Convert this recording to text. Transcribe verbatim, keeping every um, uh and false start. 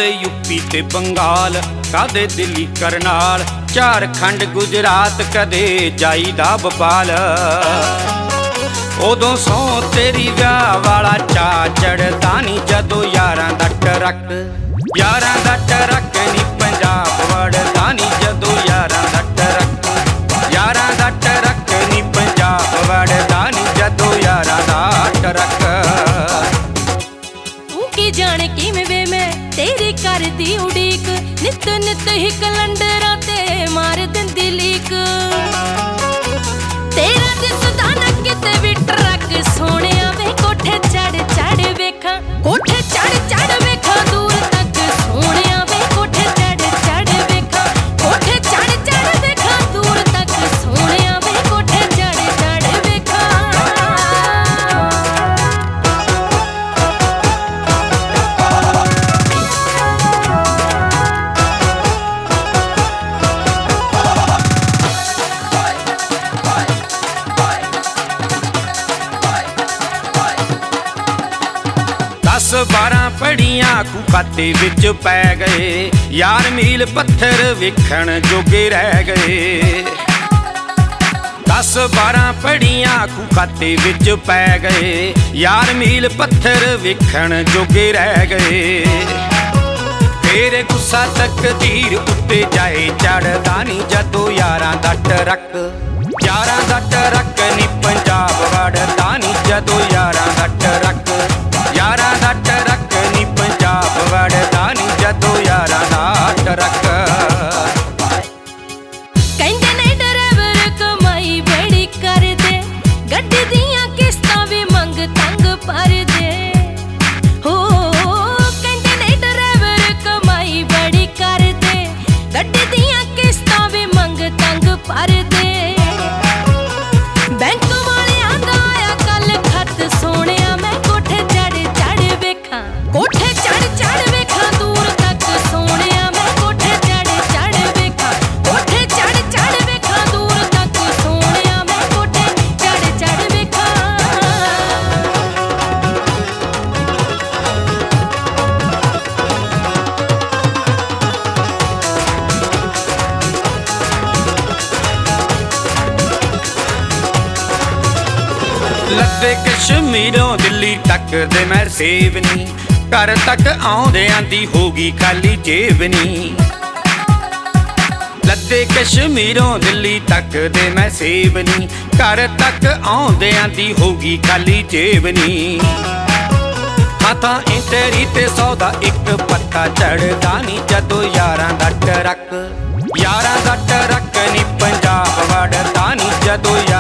ਕਦੇ यूपी ते बंगाल, कदे दिल्ली करनाल, झारखंड गुजरात, कदे जाईदा भोपाल। उदों सौ तेरी व्याह वाला चा चढ़दा नी जदों यारां दा ट्रक, यारां दा ट्रक नी पंजाब वड़दा नी जदों यारां दा ट्रक, यारां दा ट्रक नी पंजाब वड़दा नी जदों यारां दा ट्रक। की जाने किवें वे मैं तेरी करदी उड़ीक, नित नित ही कलंडरां ते मार दिंदी लीक। तेरा दिसदा ना किते भी ट्रक सोहणिया वे, कोठे चढ़ चढ़ वेखां, कोठे चढ़ चढ़ वेखां दूर तक सोहणिया वे, कोठे चढ़ चढ़ वेखां, कोठे चढ़ चढ़ वेखां दूर तक सोहणिया वे, कोठे चढ़ चढ़ वेखां। दस बारह पढ़ियां कू खाते विच पै गए, यार मील पत्थर वेखण जोगे रह गए। दस बारह पढ़ियां कू खाते विच पै गए, यार मील पत्थर वेखण जोगे रह गए। तेरे गुस्सा तकदीर उत्ते जाए चढ़दा नी जदों यारां दा ट्रक, यारां दा ट्रक नी पंजाब वड़दा नी जदों यारां दा ट्रक, यारां दा ट्रक नी पंजाब वड़दा नी जदों यारां दा ट्रक। कहंदे ने ड्राइवर कमाई बड़ी कर दे, गड्डी दियां किस्तां भी मंग तंग भर दे। हो कहंदे ने ड्राइवर कमाई बड़ी कर दे, गड्डी दियां किस्तां भी मंग तंग भर दे। बैंक वालियां दा आया कल खत सोहणिया, मैं कोठे चढ़ चढ़ वेखां, कोठे चढ़ चढ़ वेखां दूर तक सोहणिया, मैं कोठे चढ़ चढ़ वेखां, कोठे चढ़ चढ़ वेखां दूर तक सोहणिया, मैं कोठे चढ़ चढ़ वेखां। लद्दे कश्मीरों दिल्ली तक दे मैं सेव नी, घर तक आउंदियां दी होगी खाली जेब नी। लद्दे कश्मीरों दिल्ली तक दे मैं सेव नी, घर तक आउंदियां दी होगी खाली जेब नी। हाँ तां इंटरी ते सौदा इक पत्ता चढ़दा नी जदों यारां दा ट्रक, यारां दा ट्रक नी पंजाब वड़दा नी जदों